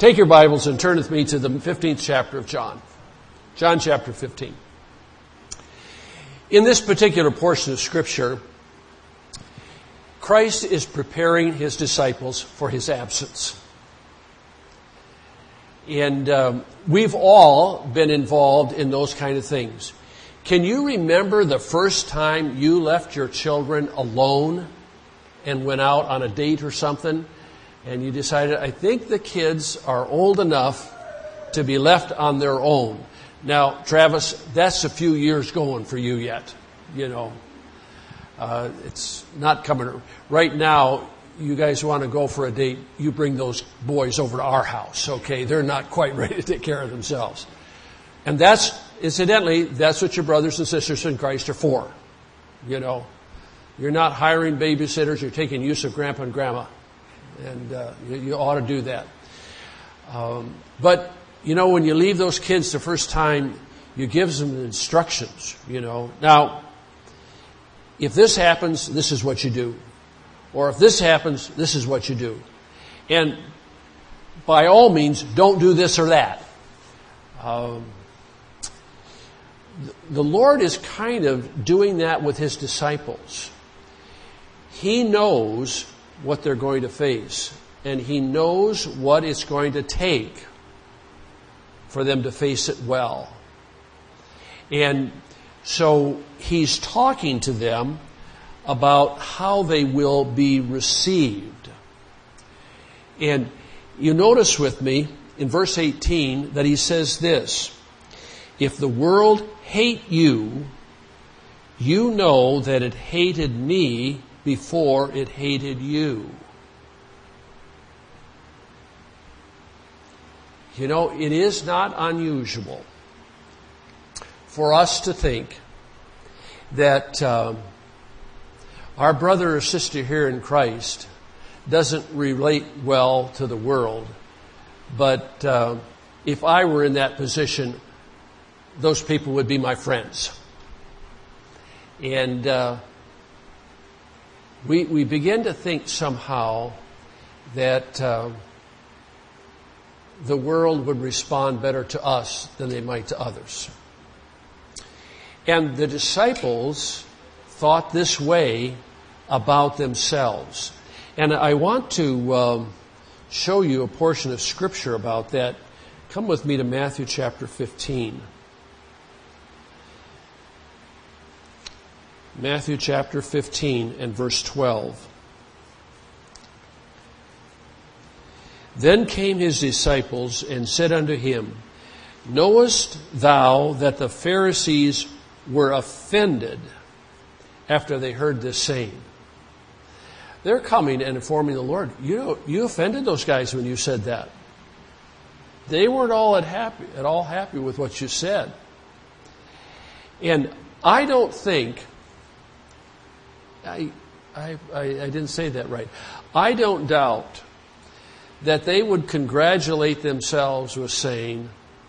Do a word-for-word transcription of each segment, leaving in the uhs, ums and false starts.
Take your Bibles and turn with me to the fifteenth chapter of John. John chapter fifteen. In this particular portion of Scripture, Christ is preparing his disciples for his absence. And um, we've all been involved in those kind of things. Can you remember the first time you left your children alone and went out on a date or something? And you decided, I think the kids are old enough to be left on their own. Now, Travis, that's a few years going for you yet. You know, uh, it's not coming. Right now, you guys want to go for a date, you bring those boys over to our house, okay? They're not quite ready to take care of themselves. And that's, incidentally, that's what your brothers and sisters in Christ are for. You know, you're not hiring babysitters, you're taking use of grandpa and grandma. And uh, you, you ought to do that. Um, but, you know, when you leave those kids the first time, you give them the instructions, you know. Now, if this happens, this is what you do. Or if this happens, this is what you do. And by all means, don't do this or that. Um, the Lord is kind of doing that with his disciples. He knows what they're going to face, and he knows what it's going to take for them to face it well. And so he's talking to them about how they will be received. And you notice with me in verse eighteen that he says this, if the world hate you, you know that it hated me before it hated you. You know, it is not unusual for us to think that uh, our brother or sister here in Christ doesn't relate well to the world. But uh, if I were in that position, those people would be my friends. And uh, we we begin to think somehow that uh, the world would respond better to us than they might to others. And the disciples thought this way about themselves. And I want to um, show you a portion of Scripture about that. Come with me to Matthew chapter fifteen. Matthew chapter fifteen and verse twelve. Then came his disciples and said unto him, knowest thou that the Pharisees were offended after they heard this saying? They're coming and informing the Lord, you know, you offended those guys when you said that. They weren't all at happy, at all happy with what you said. And I don't think I, I, I, I didn't say that right. I don't doubt that they would congratulate themselves with saying,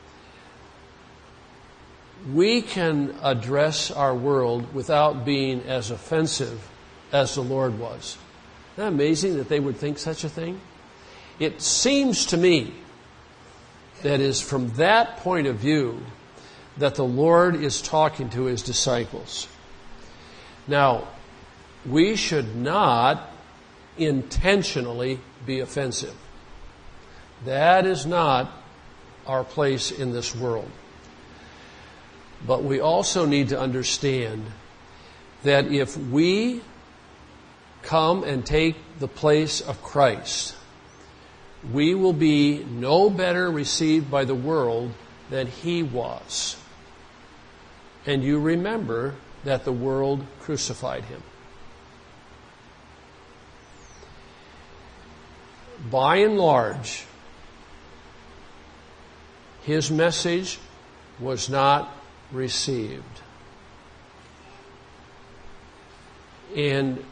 we can address our world without being as offensive as the Lord was. Isn't that amazing that they would think such a thing? It seems to me that is from that point of view that the Lord is talking to his disciples. Now, we should not intentionally be offensive. That is not our place in this world. But we also need to understand that if we come and take the place of Christ, we will be no better received by the world than he was. And you remember that the world crucified him. By and large, his message was not received. And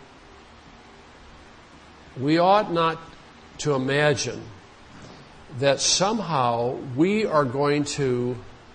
we ought not to imagine that somehow we are going to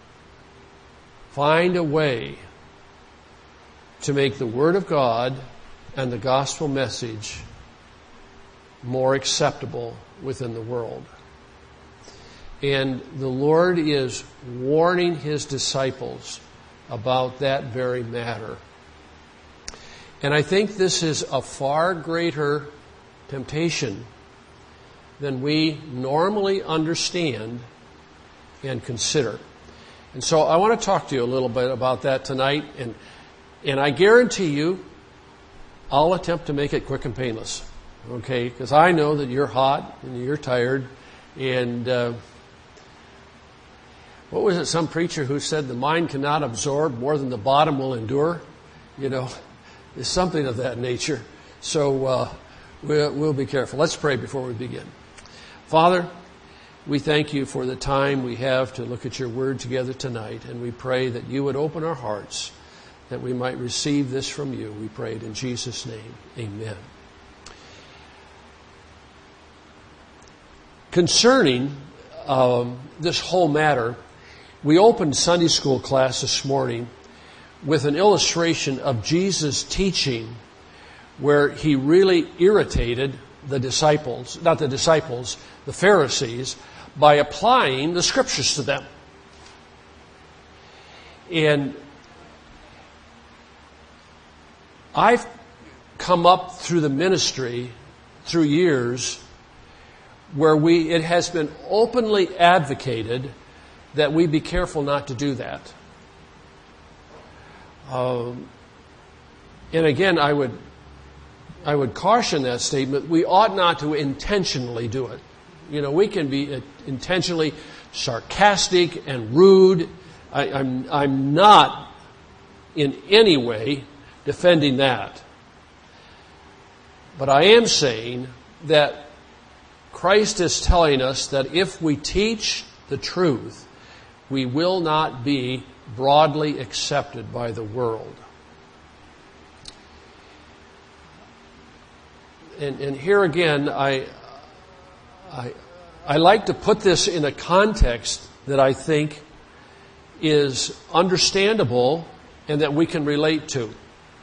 find a way to make the Word of God and the gospel message more acceptable within the world. And the Lord is warning His disciples about that very matter. And I think this is a far greater temptation than we normally understand and consider. And so I want to talk to you a little bit about that tonight. And, and I guarantee you, I'll attempt to make it quick and painless. Okay? Because I know that you're hot and you're tired. And uh, what was it, some preacher who said the mind cannot absorb more than the bottom will endure? You know, it's something of that nature. So uh, we'll, we'll be careful. Let's pray before we begin. Father, we thank you for the time we have to look at your word together tonight, and we pray that you would open our hearts, that we might receive this from you. We pray it in Jesus' name. Amen. Concerning um, this whole matter, we opened Sunday school class this morning with an illustration of Jesus' teaching where he really irritated the disciples, not the disciples, the Pharisees, by applying the scriptures to them. And I've come up through the ministry, through years, where we it has been openly advocated that we be careful not to do that. Um, and again, I would I would caution that statement. We ought not to intentionally do it. You know, we can be intentionally sarcastic and rude. I, I'm, I'm not in any way defending that. But I am saying that Christ is telling us that if we teach the truth, we will not be broadly accepted by the world. And, and here again, I, I, I like to put this in a context that I think is understandable and that we can relate to.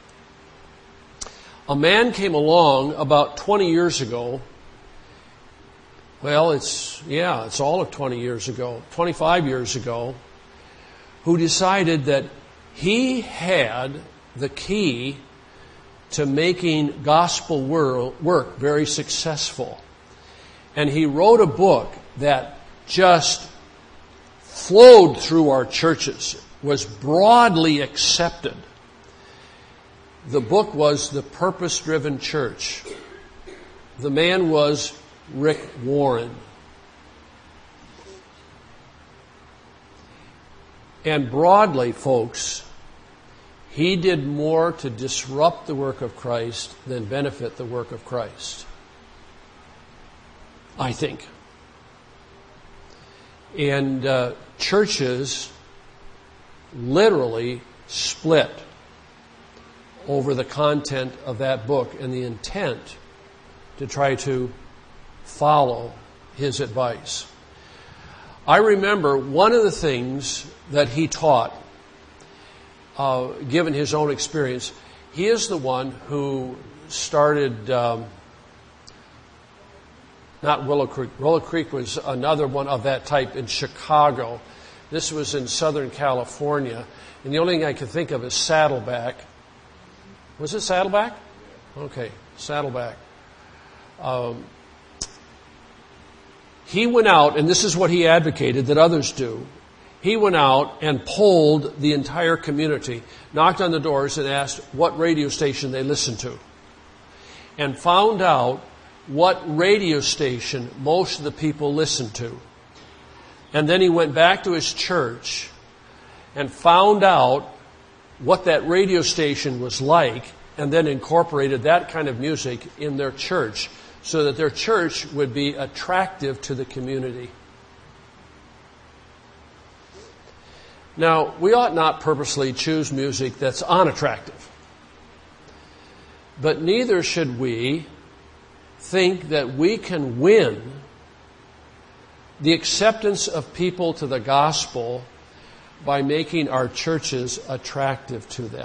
A man came along about twenty years ago. Well, it's, yeah, it's all of twenty years ago, twenty-five years ago, who decided that he had the key to making gospel work very successful. And he wrote a book that just flowed through our churches, was broadly accepted. The book was The Purpose-Driven Church. The man was Rick Warren. And broadly, folks, he did more to disrupt the work of Christ than benefit the work of Christ, I think. And uh, churches literally split over the content of that book and the intent to try to follow his advice. I remember one of the things that he taught, uh, given his own experience, he is the one who started, um, not Willow Creek. Willow Creek was another one of that type in Chicago. This was in Southern California. And the only thing I can think of is Saddleback. Was it Saddleback? Okay, Saddleback. Um, he went out, and this is what he advocated that others do. He went out and polled the entire community, knocked on the doors and asked what radio station they listened to, and found out what radio station most of the people listened to. And then he went back to his church and found out what that radio station was like, and then incorporated that kind of music in their church so that their church would be attractive to the community. Now, we ought not purposely choose music that's unattractive. But neither should we think that we can win the acceptance of people to the gospel by making our churches attractive to them.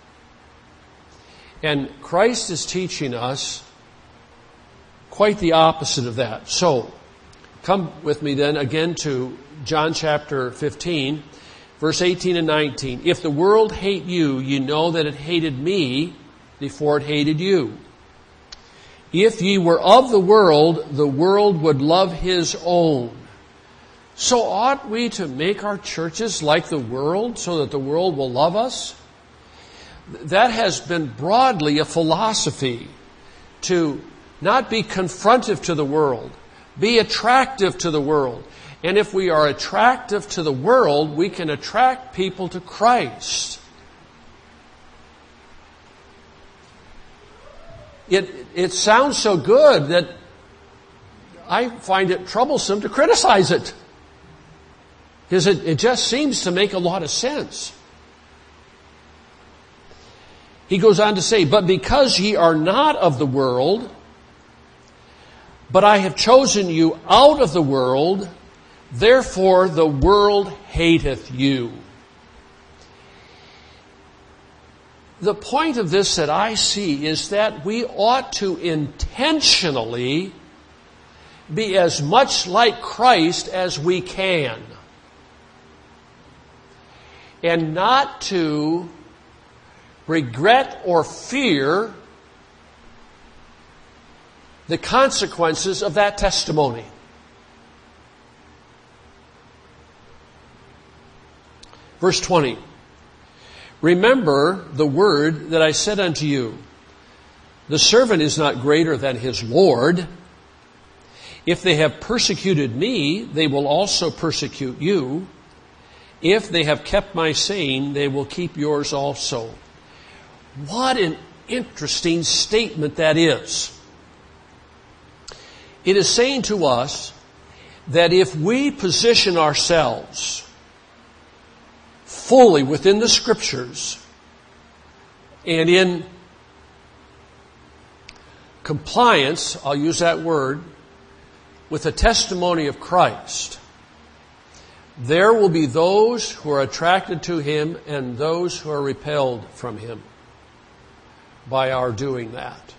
And Christ is teaching us quite the opposite of that. So, Come with me then again to John chapter fifteen, verse eighteen and nineteen. If the world hate you, you know that it hated me before it hated you. If ye were of the world, the world would love his own. So ought we to make our churches like the world so that the world will love us? That has been broadly a philosophy, to not be confrontive to the world, be attractive to the world. And if we are attractive to the world, we can attract people to Christ. It, it sounds so good that I find it troublesome to criticize it. Because it, it just seems to make a lot of sense. He goes on to say, but because ye are not of the world, but I have chosen you out of the world, therefore the world hateth you. The point of this that I see is that we ought to intentionally be as much like Christ as we can. And not to regret or fear the consequences of that testimony. Verse twenty. Remember the word that I said unto you. The servant is not greater than his Lord. If they have persecuted me, they will also persecute you. If they have kept my saying, they will keep yours also. What an interesting statement that is. It is saying to us that if we position ourselves fully within the Scriptures and in compliance, I'll use that word, with the testimony of Christ, there will be those who are attracted to Him and those who are repelled from Him by our doing that.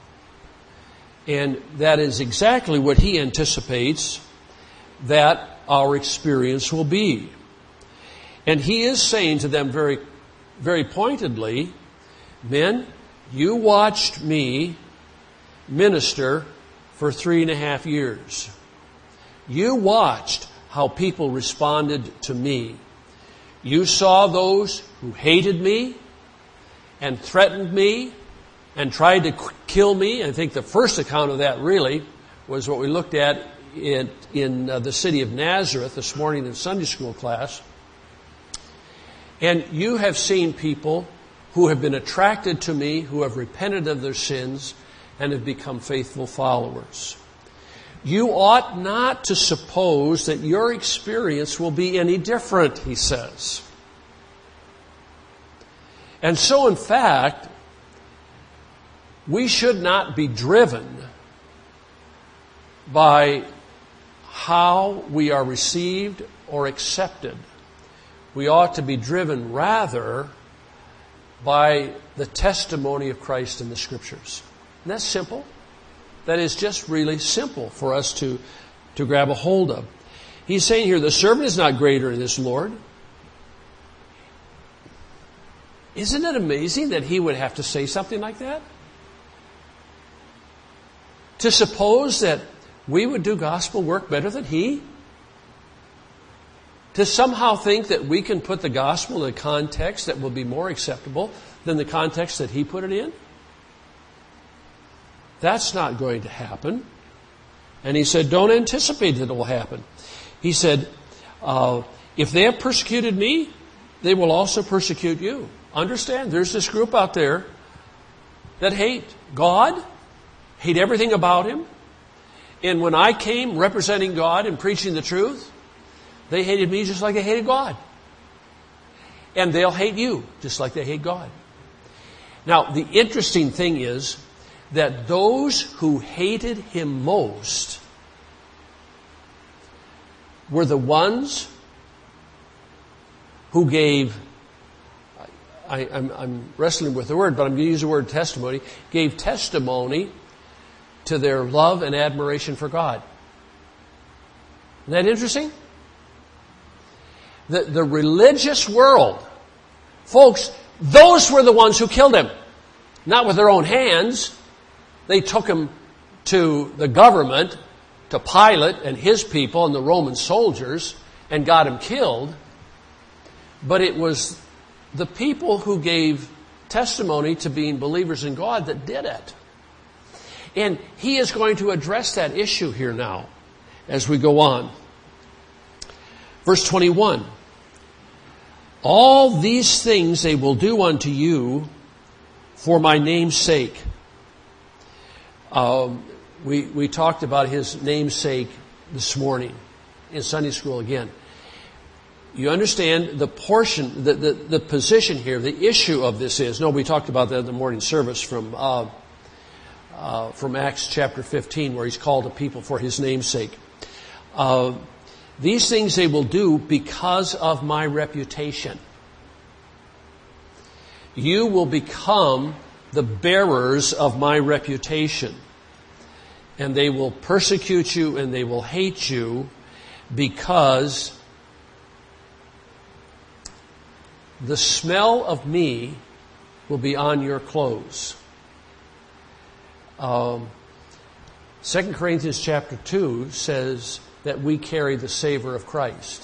And that is exactly what He anticipates that our experience will be. And He is saying to them very, very pointedly, men, you watched me minister for three and a half years. You watched how people responded to me. You saw those who hated me and threatened me and tried to kill me. I think the first account of that really was what we looked at in, in uh, the city of Nazareth this morning in Sunday school class. And you have seen people who have been attracted to me, who have repented of their sins and have become faithful followers. You ought not to suppose that your experience will be any different, he says. And so, in fact, we should not be driven by how we are received or accepted. We ought to be driven rather by the testimony of Christ in the Scriptures. And that's simple. That is just really simple for us to, to grab a hold of. He's saying here, the servant is not greater than his Lord. Isn't it amazing that he would have to say something like that? To suppose that we would do gospel work better than he? To somehow think that we can put the gospel in a context that will be more acceptable than the context that he put it in? That's not going to happen. And he said, don't anticipate that it will happen. He said, uh, if they have persecuted me, they will also persecute you. Understand, there's this group out there that hate God, hate everything about Him. And when I came representing God and preaching the truth, they hated me just like they hated God. And they'll hate you just like they hate God. Now, the interesting thing is that those who hated Him most were the ones who gave, I, I'm, I'm wrestling with the word, but I'm going to use the word testimony, gave testimony to their love and admiration for God. Isn't that interesting? The, the religious world, folks, those were the ones who killed him. Not with their own hands. They took him to the government, to Pilate and his people and the Roman soldiers, and got him killed. But it was the people who gave testimony to being believers in God that did it. And he is going to address that issue here now as we go on. Verse twenty-one. All these things they will do unto you for my name's sake. Um, we, we talked about his namesake this morning in Sunday school again. You understand the portion, the, the, the position here, the issue of this is, no, we talked about that in the morning service from uh, uh, from Acts chapter fifteen, where he's called a people for his namesake. Uh, these things they will do because of my reputation. You will become the bearers of my reputation. And they will persecute you and they will hate you because the smell of me will be on your clothes. Um, Second Corinthians chapter two says that we carry the savor of Christ.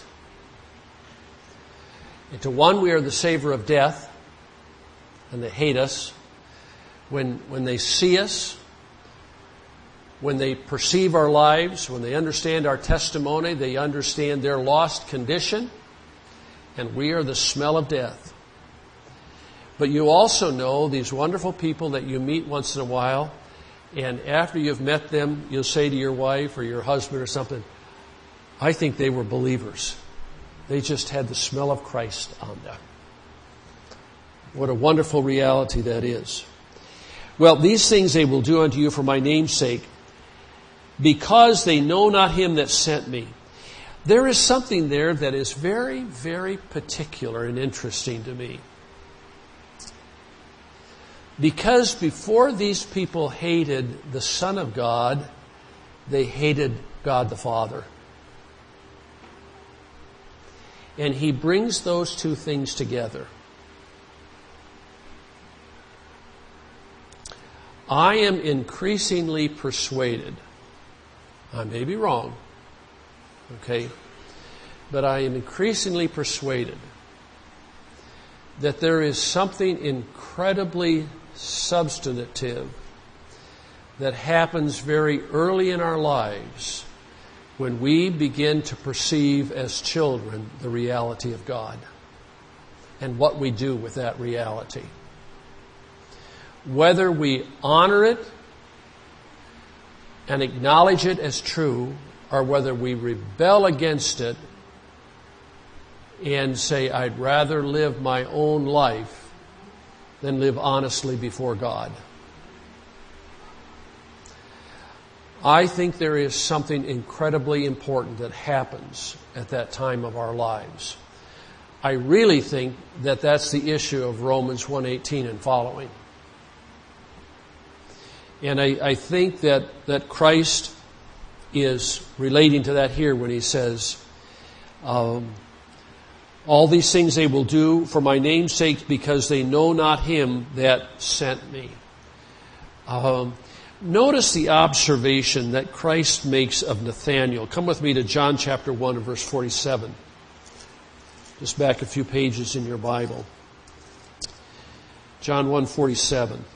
And to one we are the savor of death, and they hate us. When, when they see us, when they perceive our lives, when they understand our testimony, they understand their lost condition, and we are the smell of death. But you also know these wonderful people that you meet once in a while, and after you've met them, you'll say to your wife or your husband or something, I think they were believers. They just had the smell of Christ on them. What a wonderful reality that is. Well, these things they will do unto you for my name's sake, because they know not him that sent me. There is something there that is very, very particular and interesting to me. Because before these people hated the Son of God, they hated God the Father. And he brings those two things together. I am increasingly persuaded, I may be wrong, okay, but I am increasingly persuaded that there is something incredibly substantive that happens very early in our lives when we begin to perceive as children the reality of God and what we do with that reality. Whether we honor it and acknowledge it as true, or whether we rebel against it and say, I'd rather live my own life than live honestly before God. I think there is something incredibly important that happens at that time of our lives. I really think that that's the issue of Romans one eighteen and following. And I, I think that, that Christ is relating to that here when he says, um, all these things they will do for my name's sake because they know not him that sent me. Um, notice the observation that Christ makes of Nathanael. Come with me to John chapter one and verse forty-seven. Just back a few pages in your Bible. John one forty-seven.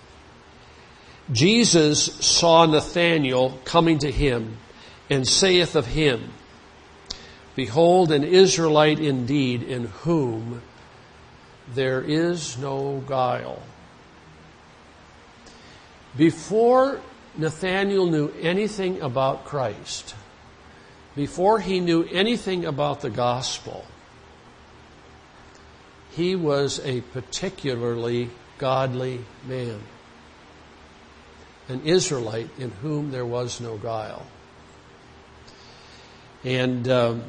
Jesus saw Nathanael coming to him, and saith of him, Behold, an Israelite indeed, in whom there is no guile. Before Nathanael knew anything about Christ, before he knew anything about the gospel, he was a particularly godly man. An Israelite in whom there was no guile. And um,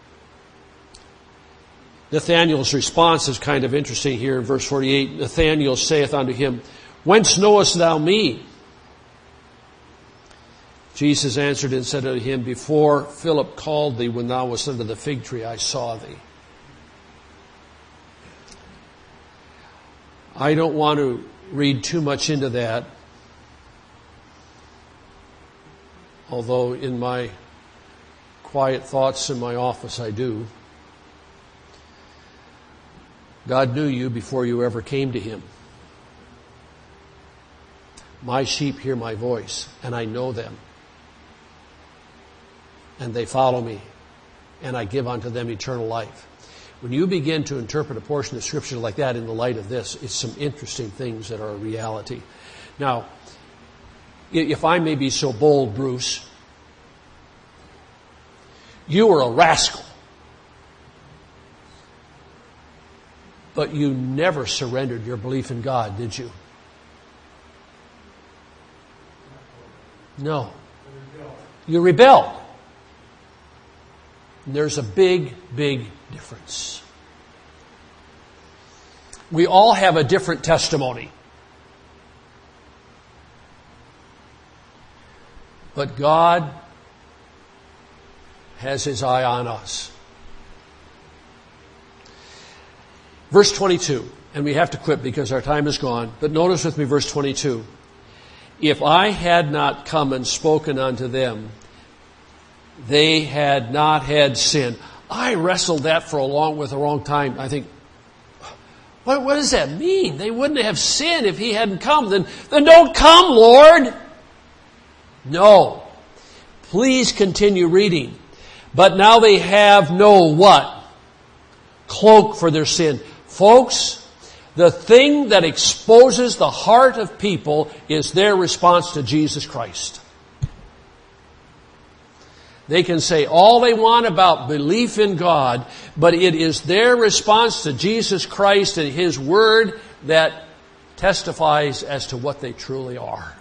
Nathanael's response is kind of interesting here in verse forty-eight. Nathanael saith unto him, Whence knowest thou me? Jesus answered and said unto him, Before Philip called thee, when thou wast under the fig tree, I saw thee. I don't want to read too much into that, although in my quiet thoughts in my office I do. God knew you before you ever came to Him. My sheep hear my voice, and I know them. And they follow me, and I give unto them eternal life. When you begin to interpret a portion of Scripture like that in the light of this, it's some interesting things that are a reality. Now, if I may be so bold, Bruce, you were a rascal. But you never surrendered your belief in God, did you? No. You rebelled. And there's a big, big difference. We all have a different testimony. But God has His eye on us. Verse twenty-two, and we have to quit because our time is gone, but notice with me verse twenty-two. If I had not come and spoken unto them, they had not had sin. I wrestled that for a long, with a long time. I think, what, what does that mean? They wouldn't have sinned if He hadn't come. Then, then don't come, Lord. No. Please continue reading. But now they have no what? Cloak for their sin. Folks, the thing that exposes the heart of people is their response to Jesus Christ. They can say all they want about belief in God, but it is their response to Jesus Christ and His Word that testifies as to what they truly are.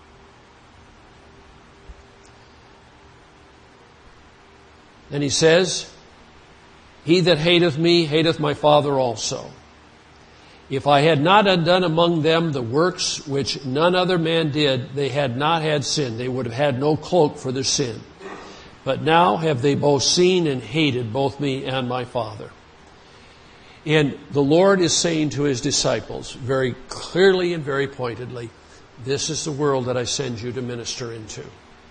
And He says, He that hateth me, hateth my Father also. If I had not undone among them the works which none other man did, they had not had sin. They would have had no cloak for their sin. But now have they both seen and hated both me and my Father. And the Lord is saying to His disciples very clearly and very pointedly, this is the world that I send you to minister into.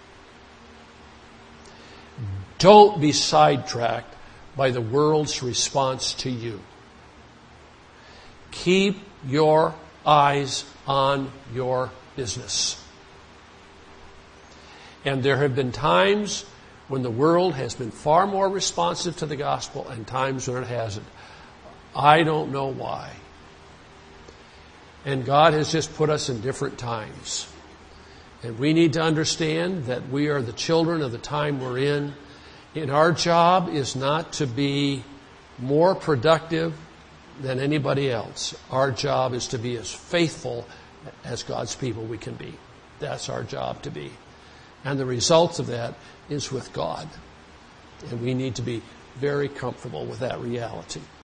Don't be sidetracked by the world's response to you. Keep your eyes on your business. And there have been times when the world has been far more responsive to the gospel and times when it hasn't. I don't know why. And God has just put us in different times. And we need to understand that we are the children of the time we're in. And our job is not to be more productive than anybody else. Our job is to be as faithful as God's people we can be. That's our job to be. And the results of that is with God. And we need to be very comfortable with that reality.